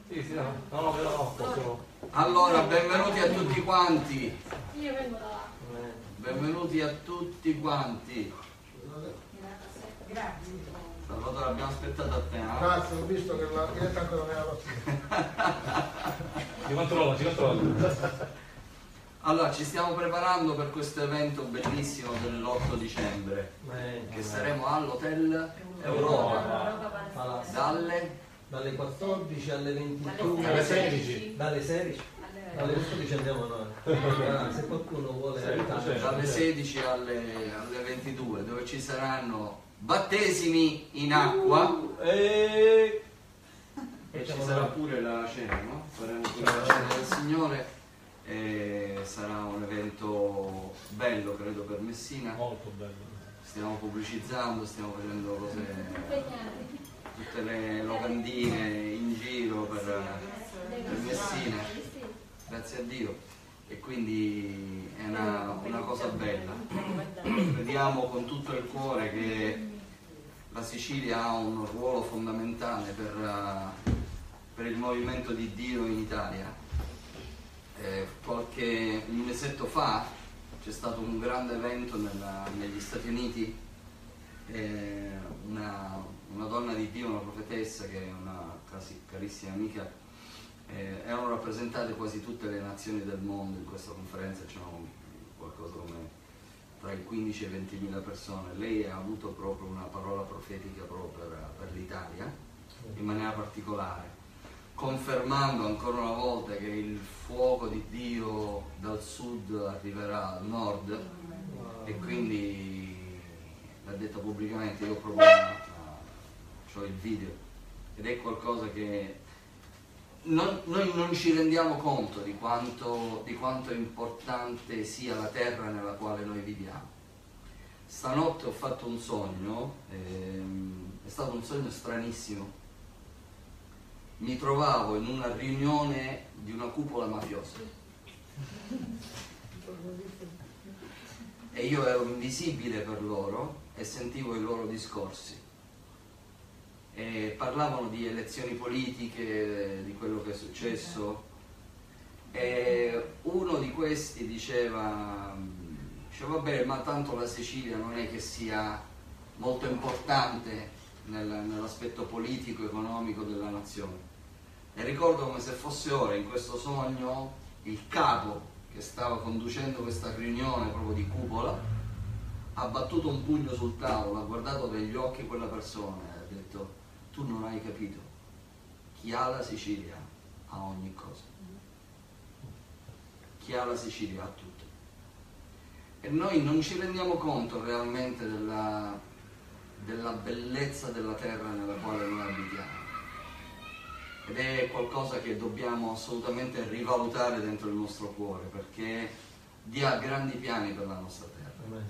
Sì, sì, no, però posso... Allora, benvenuti a tutti quanti. Io vengo da là. Benvenuti a tutti quanti. Grazie. Salvatore, abbiamo aspettato a te. Grazie, ho visto che la diretta ancora non era Ci controllo. Allora, ci stiamo preparando per questo evento bellissimo dell'8 dicembre, che saremo all'Hotel Europa dalle 14 alle 22, Alle 16. dalle 16 alle 14 andiamo noi. Se qualcuno vuole aiutare, dalle 16 alle 22, dove ci saranno battesimi in acqua e ci sarà pure la cena, no? Faremo pure la cena del Signore e sarà un evento bello, credo, per Messina. Molto bello. Stiamo pubblicizzando, stiamo facendo cose, tutte le locandine in giro per Messina, grazie a Dio, e quindi è una cosa bella. Crediamo con tutto il cuore che la Sicilia ha un ruolo fondamentale per il movimento di Dio in Italia. Qualche mesetto fa c'è stato un grande evento negli Stati Uniti, una donna di Dio, una profetessa che è una carissima amica, erano rappresentate quasi tutte le nazioni del mondo in questa conferenza, c'erano qualcosa come tra i 15 e i 20.000 persone. Lei ha avuto proprio una parola profetica proprio per l'Italia, in maniera particolare, confermando ancora una volta che il fuoco di Dio dal sud arriverà al nord, e quindi l'ha detta pubblicamente. Io proprio ho il video, ed è qualcosa che noi non ci rendiamo conto di quanto è importante sia la terra nella quale noi viviamo. Stanotte ho fatto un sogno, è stato un sogno stranissimo. Mi trovavo in una riunione di una cupola mafiosa e io ero invisibile per loro e sentivo i loro discorsi. E parlavano di elezioni politiche, di quello che è successo, e uno di questi diceva vabbè, ma tanto la Sicilia non è che sia molto importante nell'aspetto politico e economico della nazione. E ricordo come se fosse ora, in questo sogno, il capo che stava conducendo questa riunione proprio di cupola ha battuto un pugno sul tavolo, ha guardato negli occhi quella persona e ha detto: tu non hai capito, chi ha la Sicilia ha ogni cosa, chi ha la Sicilia ha tutto. E noi non ci rendiamo conto realmente della bellezza della terra nella quale noi abitiamo, ed è qualcosa che dobbiamo assolutamente rivalutare dentro il nostro cuore, perché Dio ha grandi piani per la nostra terra.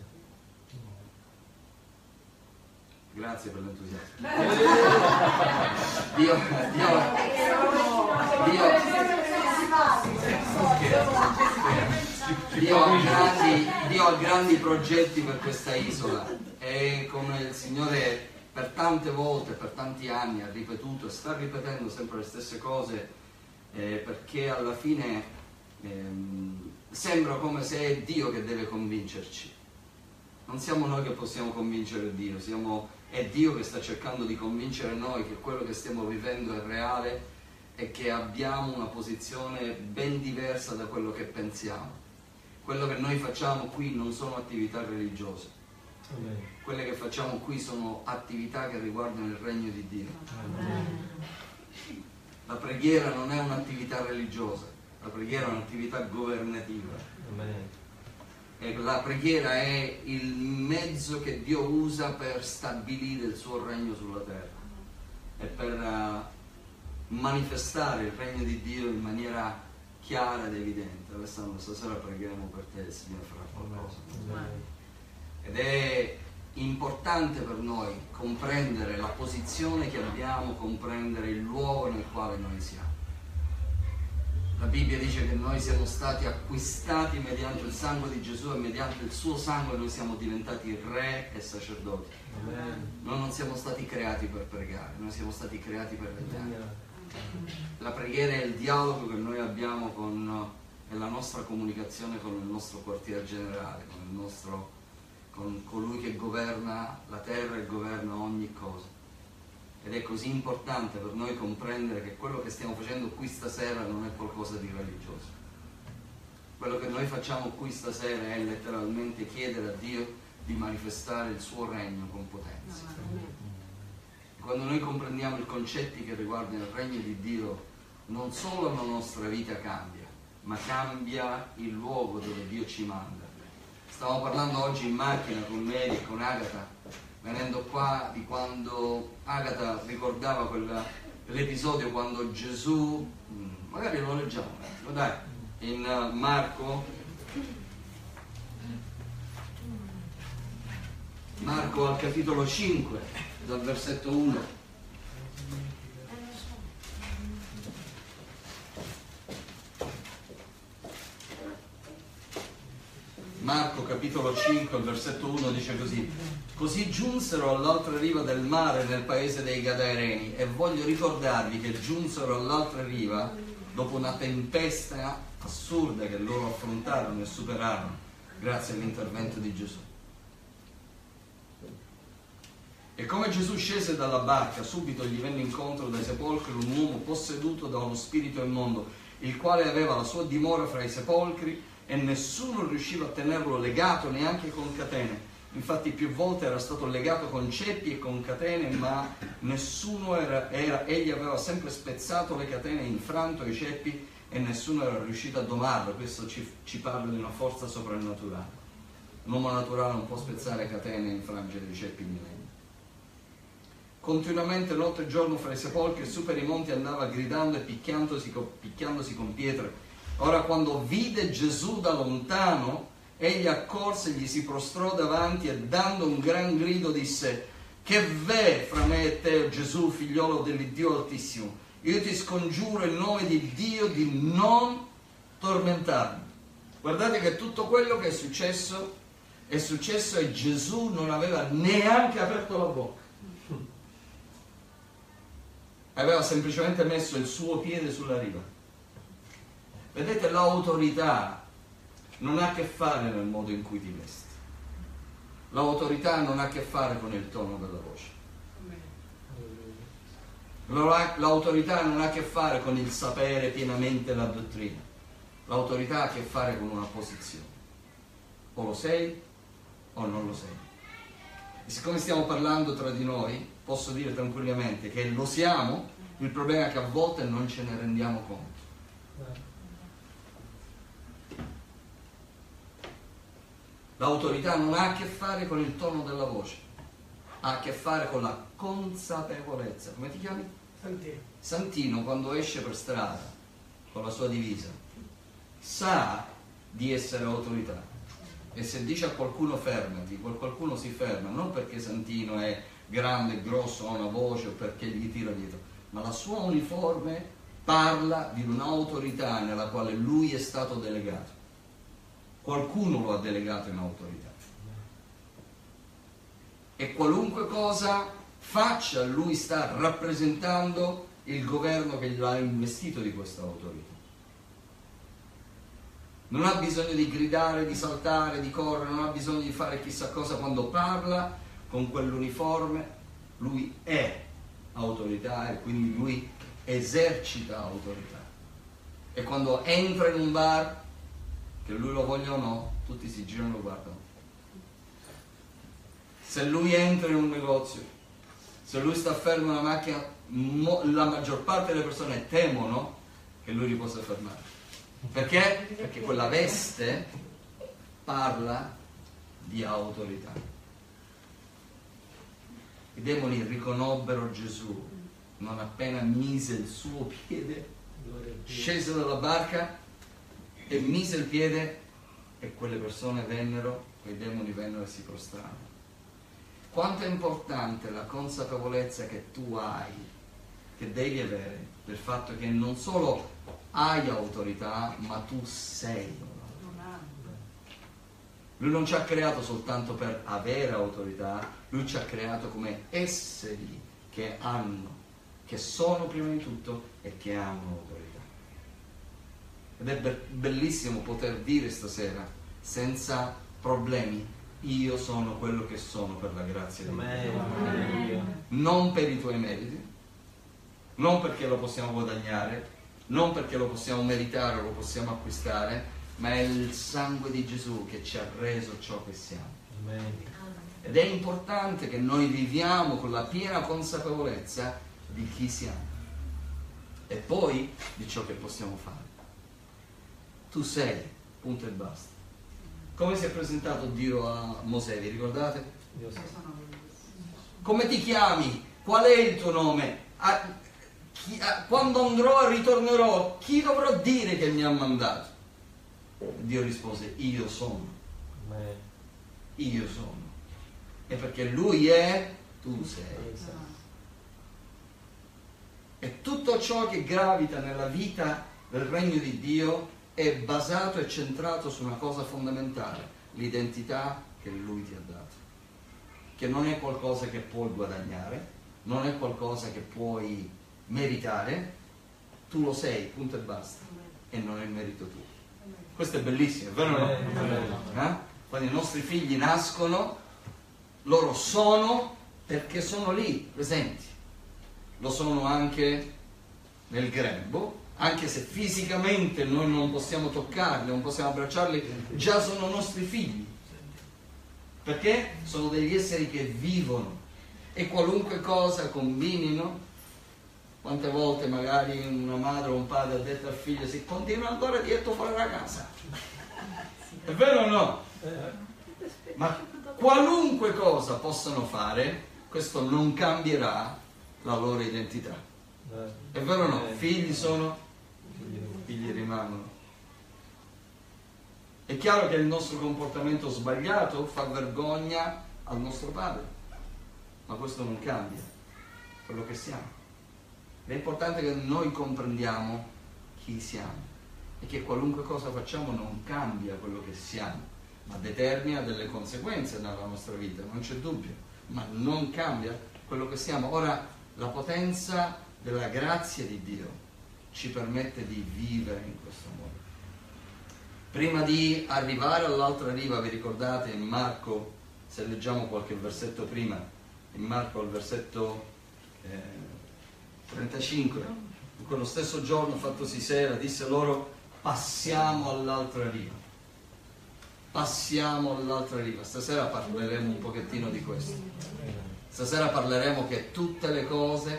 Grazie per l'entusiasmo. Dio ha grandi progetti per questa isola, e come il Signore per tante volte, per tanti anni ha ripetuto e sta ripetendo sempre le stesse cose, perché alla fine sembra come se è Dio che deve convincerci. Non siamo noi che possiamo convincere Dio, è Dio che sta cercando di convincere noi che quello che stiamo vivendo è reale e che abbiamo una posizione ben diversa da quello che pensiamo. Quello che noi facciamo qui non sono attività religiose. Quelle che facciamo qui sono attività che riguardano il regno di Dio. La preghiera non è un'attività religiosa, la preghiera è un'attività governativa. E la preghiera è il mezzo che Dio usa per stabilire il suo regno sulla terra e per manifestare il regno di Dio in maniera chiara ed evidente. Alessandro, stasera pregheremo per te, il Signore farà qualcosa. Ed è importante per noi comprendere la posizione che abbiamo, comprendere il luogo nel quale noi siamo. La Bibbia dice che noi siamo stati acquistati mediante il sangue di Gesù, e mediante il suo sangue noi siamo diventati re e sacerdoti. Noi non siamo stati creati per pregare, noi siamo stati creati per regnare. La preghiera è il dialogo che noi abbiamo è la nostra comunicazione con il nostro quartier generale, con colui che governa la terra e governa ogni cosa. Ed è così importante per noi comprendere che quello che stiamo facendo qui stasera non è qualcosa di religioso. Quello che noi facciamo qui stasera è letteralmente chiedere a Dio di manifestare il suo regno con potenza. Quando noi comprendiamo i concetti che riguardano il regno di Dio, non solo la nostra vita cambia, ma cambia il luogo dove Dio ci manda. Stavamo parlando oggi in macchina con Mary e con Agata, venendo qua, di quando Agata ricordava quell'episodio quando Gesù, magari lo leggiamo, dai, in Marco al capitolo 5, dal versetto 1. Marco capitolo 5, versetto 1 dice così: così giunsero all'altra riva del mare nel paese dei Gadareni, e voglio ricordarvi che giunsero all'altra riva dopo una tempesta assurda che loro affrontarono e superarono grazie all'intervento di Gesù. E come Gesù scese dalla barca, subito gli venne incontro dai sepolcri un uomo posseduto da uno spirito immondo, il quale aveva la sua dimora fra i sepolcri, e nessuno riusciva a tenerlo legato neanche con catene. Infatti più volte era stato legato con ceppi e con catene, ma nessuno egli aveva sempre spezzato le catene, infranto i ceppi, e nessuno era riuscito a domarlo. Questo ci parla di una forza soprannaturale. L'uomo naturale non può spezzare catene e infrangere i ceppi di legno. Continuamente notte e giorno fra i sepolcri e su per i monti andava gridando e picchiandosi con pietre. Ora quando vide Gesù da lontano, egli accorse, gli si prostrò davanti e dando un gran grido disse: che v'è fra me e te, Gesù, figliolo dell'Iddio Altissimo? Io ti scongiuro in nome di Dio di non tormentarmi. Guardate che tutto quello che è successo e Gesù non aveva neanche aperto la bocca. Aveva semplicemente messo il suo piede sulla riva. Vedete, l'autorità non ha a che fare nel modo in cui ti vesti. L'autorità non ha a che fare con il tono della voce. L'autorità non ha a che fare con il sapere pienamente la dottrina. L'autorità ha a che fare con una posizione. O lo sei o non lo sei. E siccome stiamo parlando tra di noi, posso dire tranquillamente che lo siamo. Il problema è che a volte non ce ne rendiamo conto. L'autorità non ha a che fare con il tono della voce, ha a che fare con la consapevolezza. Come ti chiami? Santino. Santino, quando esce per strada con la sua divisa, sa di essere autorità, e se dice a qualcuno fermati, qualcuno si ferma, non perché Santino è grande, grosso, ha una voce, o perché gli tira dietro, ma la sua uniforme parla di un'autorità nella quale lui è stato delegato. Qualcuno lo ha delegato in autorità. E qualunque cosa faccia, lui sta rappresentando il governo che gli ha investito di questa autorità. Non ha bisogno di gridare, di saltare, di correre, non ha bisogno di fare chissà cosa. Quando parla con quell'uniforme, lui è autorità e quindi lui esercita autorità. E quando entra in un bar, che lui lo voglia o no, tutti si girano e lo guardano. Se lui entra in un negozio, se lui sta fermo in una macchina, la maggior parte delle persone temono che lui li possa fermare. Perché? Perché quella veste parla di autorità. I demoni riconobbero Gesù non appena mise il suo piede, scese dalla barca e mise il piede, e quelle persone vennero, quei demoni vennero e si prostrarono. Quanto è importante la consapevolezza che tu hai, che devi avere, del fatto che non solo hai autorità, ma tu sei. Lui non ci ha creato soltanto per avere autorità, lui ci ha creato come esseri che hanno che sono prima di tutto e che hanno autorità. Ed è bellissimo poter dire stasera, senza problemi, io sono quello che sono per la grazia di Dio. Non per i tuoi meriti, non perché lo possiamo guadagnare, non perché lo possiamo meritare o lo possiamo acquistare, ma è il sangue di Gesù che ci ha reso ciò che siamo. Ed è importante che noi viviamo con la piena consapevolezza di chi siamo e poi di ciò che possiamo fare. Tu sei, punto e basta. Come si è presentato Dio a Mosè, vi ricordate? Come ti chiami? Qual è il tuo nome? Quando andrò e ritornerò, chi dovrò dire che mi ha mandato? Dio rispose, io sono. Io sono. E perché Lui è, tu sei. E tutto ciò che gravita nella vita del regno di Dio è basato e centrato su una cosa fondamentale, l'identità che Lui ti ha dato, che non è qualcosa che puoi guadagnare, non è qualcosa che puoi meritare, tu lo sei, punto e basta, e non è merito tuo. Questo è bellissimo, è vero o no? Quando i nostri figli nascono, loro sono perché sono lì, presenti. Lo sono anche nel grembo, anche se fisicamente noi non possiamo toccarli, non possiamo abbracciarli, già sono nostri figli. Perché sono degli esseri che vivono e qualunque cosa combinino. Quante volte magari una madre o un padre ha detto al figlio, si continua ancora dietro fuori la casa. È vero o no? Ma qualunque cosa possano fare, questo non cambierà la loro identità. È vero o no? Figli sono, figli rimangono. È chiaro che il nostro comportamento sbagliato fa vergogna al nostro padre, ma questo non cambia quello che siamo. È importante che noi comprendiamo chi siamo e che qualunque cosa facciamo non cambia quello che siamo, ma determina delle conseguenze nella nostra vita, non c'è dubbio, ma non cambia quello che siamo. Ora, la potenza della grazia di Dio ci permette di vivere in questo modo. Prima di arrivare all'altra riva, vi ricordate in Marco, se leggiamo qualche versetto prima, in Marco al versetto 35, in quello stesso giorno fattosi sera, disse loro, passiamo all'altra riva. Passiamo all'altra riva. Stasera parleremo un pochettino di questo. Stasera parleremo che tutte le cose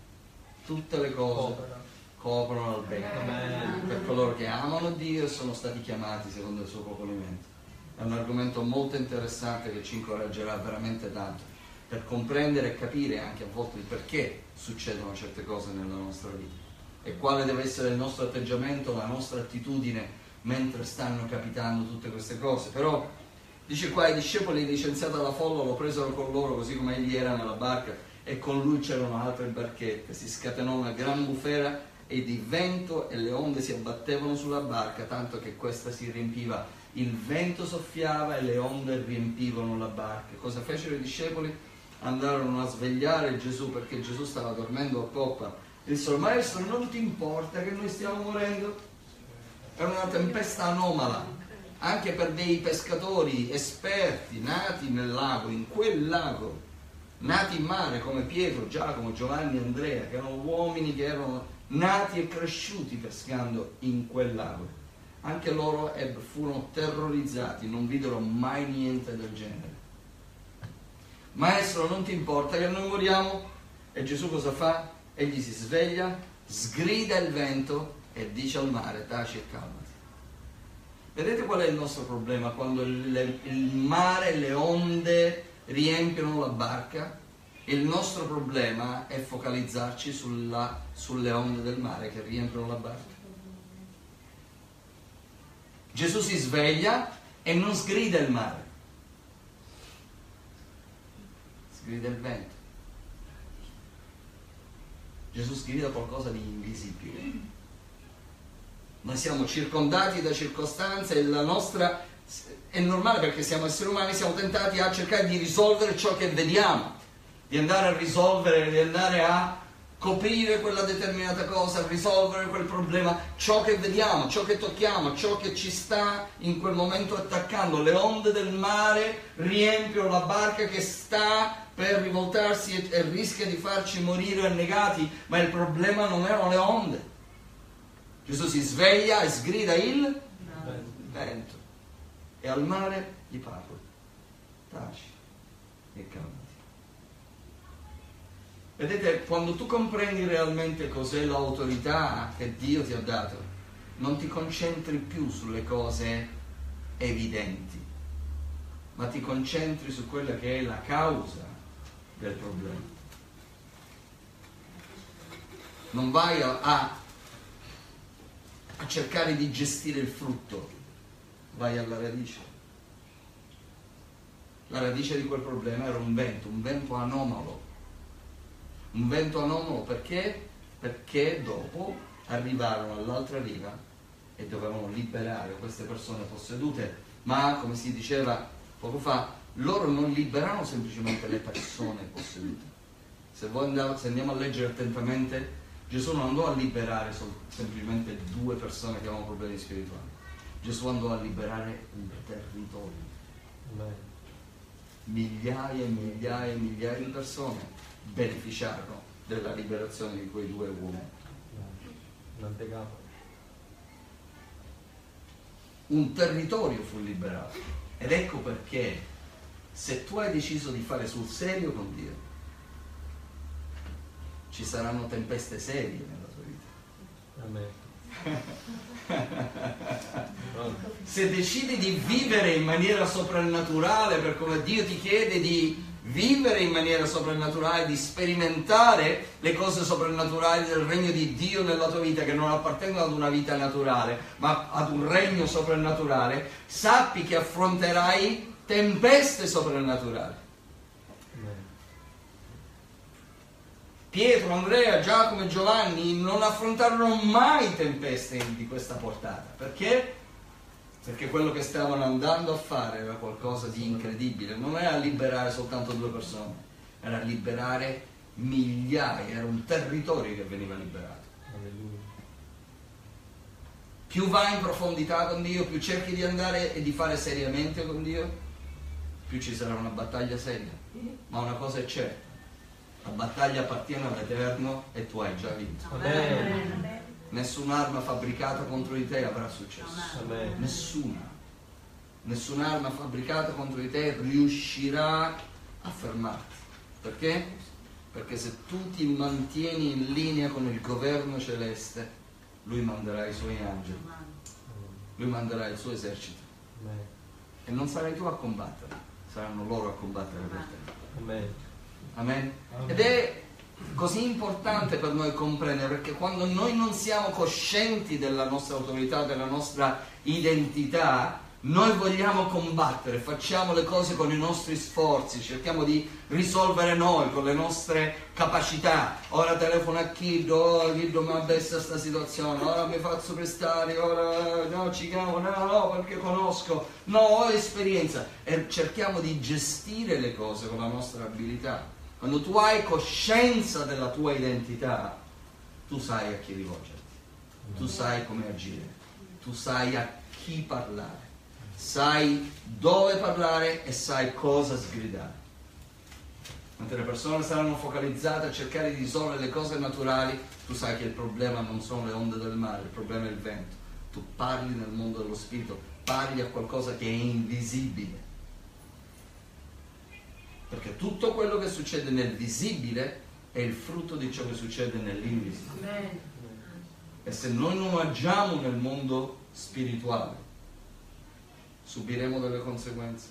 coprono al bene per coloro che amano Dio e sono stati chiamati secondo il suo proponimento. È un argomento molto interessante che ci incoraggerà veramente tanto per comprendere e capire anche a volte il perché succedono certe cose nella nostra vita e quale deve essere il nostro atteggiamento, la nostra attitudine mentre stanno capitando tutte queste cose. Però dice qua, i discepoli licenziati dalla folla lo presero con loro così come egli era nella barca e con lui c'erano altre barchette. Si scatenò una gran bufera e di vento e le onde si abbattevano sulla barca tanto che questa si riempiva. Il vento soffiava e le onde riempivano la barca. Cosa fecero i discepoli? Andarono a svegliare Gesù perché Gesù stava dormendo a poppa. Dissero, maestro, non ti importa che noi stiamo morendo? Era una tempesta anomala, anche per dei pescatori esperti, nati nel lago, in quel lago, nati in mare come Pietro, Giacomo, Giovanni, Andrea, che erano uomini che erano nati e cresciuti pescando in quel lago. Anche loro furono terrorizzati, non videro mai niente del genere. Maestro, non ti importa che noi moriamo? E Gesù cosa fa? Egli si sveglia, sgrida il vento e dice al mare, taci e calmati. Vedete qual è il nostro problema quando il mare e le onde riempiono la barca? Il nostro problema è focalizzarci sulle onde del mare che riempiono la barca. Gesù si sveglia e non sgrida il mare, sgrida il vento. Gesù sgrida qualcosa di invisibile. Noi siamo circondati da circostanze e la nostra è normale perché siamo esseri umani, siamo tentati a cercare di risolvere ciò che vediamo, di andare a risolvere, di andare a coprire quella determinata cosa, risolvere quel problema, ciò che vediamo, ciò che tocchiamo, ciò che ci sta in quel momento attaccando. Le onde del mare riempiono la barca che sta per rivoltarsi e rischia di farci morire annegati, ma il problema non erano le onde. Gesù si sveglia e sgrida il vento e al mare gli parla: taci e calmati. Vedete, quando tu comprendi realmente cos'è l'autorità che Dio ti ha dato, non ti concentri più sulle cose evidenti, ma ti concentri su quella che è la causa del problema. Non vai a cercare di gestire il frutto, vai alla radice. La radice di quel problema era un vento anomalo. Un vento anomalo perché? Perché dopo arrivarono all'altra riva e dovevano liberare queste persone possedute, ma come si diceva poco fa, loro non liberano semplicemente le persone possedute. Se andiamo a leggere attentamente, Gesù non andò a liberare semplicemente 2 persone che avevano problemi spirituali. Gesù andò a liberare un territorio. Migliaia e migliaia e migliaia di persone beneficiarono della liberazione di quei 2 uomini. Un territorio fu liberato. Ed ecco perché, se tu hai deciso di fare sul serio con Dio, ci saranno tempeste serie nella tua vita. Se decidi di vivere in maniera soprannaturale, per come Dio ti chiede di vivere in maniera soprannaturale, di sperimentare le cose soprannaturali del regno di Dio nella tua vita, che non appartengono ad una vita naturale, ma ad un regno soprannaturale, sappi che affronterai tempeste soprannaturali. Pietro, Andrea, Giacomo e Giovanni non affrontarono mai tempeste di questa portata. Perché? Perché quello che stavano andando a fare era qualcosa di incredibile. Non era liberare soltanto 2 persone, era liberare migliaia, era un territorio che veniva liberato. Alleluia. Più vai in profondità con Dio, più cerchi di andare e di fare seriamente con Dio, più ci sarà una battaglia seria. Ma una cosa è certa: la battaglia appartiene all'Eterno e tu hai già vinto. Amen. Nessun'arma fabbricata contro di te avrà successo. Amen. Nessun'arma fabbricata contro di te riuscirà a fermarti. Perché? Perché se tu ti mantieni in linea con il governo celeste, Lui manderà i suoi angeli, Lui manderà il suo esercito. Amen. E non sarai tu a combattere, saranno loro a combattere per te. Amen. Amen. Ed è così importante per noi comprendere, perché quando noi non siamo coscienti della nostra autorità, della nostra identità, noi vogliamo combattere, facciamo le cose con i nostri sforzi, cerchiamo di risolvere noi con le nostre capacità. Ora telefono a Chiddo mi abbessa sta situazione, ora mi faccio prestare, ora no, ci chiamo, no, perché conosco, no, ho esperienza. E cerchiamo di gestire le cose con la nostra abilità. Quando tu hai coscienza della tua identità, tu sai a chi rivolgerti, tu sai come agire, tu sai a chi parlare, sai dove parlare e sai cosa sgridare. Mentre le persone saranno focalizzate a cercare di risolvere le cose naturali, tu sai che il problema non sono le onde del mare, il problema è il vento. Tu parli nel mondo dello spirito, parli a qualcosa che è invisibile. Perché tutto quello che succede nel visibile è il frutto di ciò che succede nell'invisibile. Amen. E se noi non agiamo nel mondo spirituale, subiremo delle conseguenze.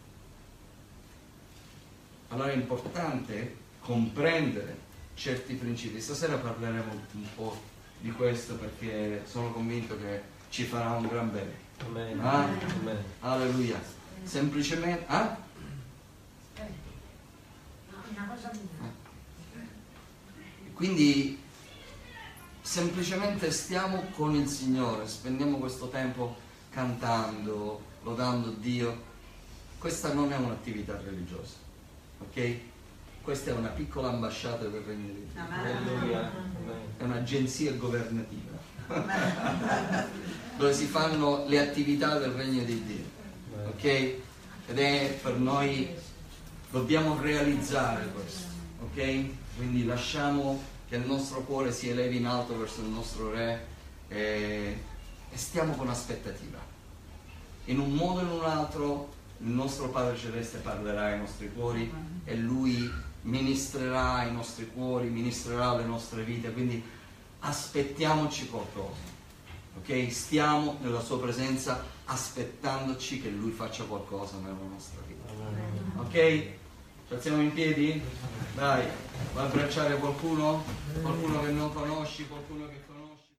Allora è importante comprendere certi principi. Stasera parleremo un po' di questo, perché sono convinto che ci farà un gran bene. Amen. Amen. Alleluia. Semplicemente... Quindi semplicemente stiamo con il Signore, spendiamo questo tempo cantando, lodando Dio. Questa non è un'attività religiosa, ok? questa è una piccola ambasciata del Regno di Dio, Alleluia. è un'agenzia governativa dove si fanno le attività del Regno di Dio, ok? Ed è per noi, dobbiamo realizzare questo, ok? Quindi lasciamo che il nostro cuore si elevi in alto verso il nostro Re e stiamo con aspettativa. In un modo o in un altro il nostro Padre Celeste parlerà ai nostri cuori e Lui ministrerà ai nostri cuori, ministrerà alle nostre vite, quindi aspettiamoci qualcosa, ok? Stiamo nella Sua presenza aspettandoci che Lui faccia qualcosa nella nostra vita, ok? Ci alziamo in piedi? Dai, va a abbracciare qualcuno? Qualcuno che non conosci, qualcuno che conosci.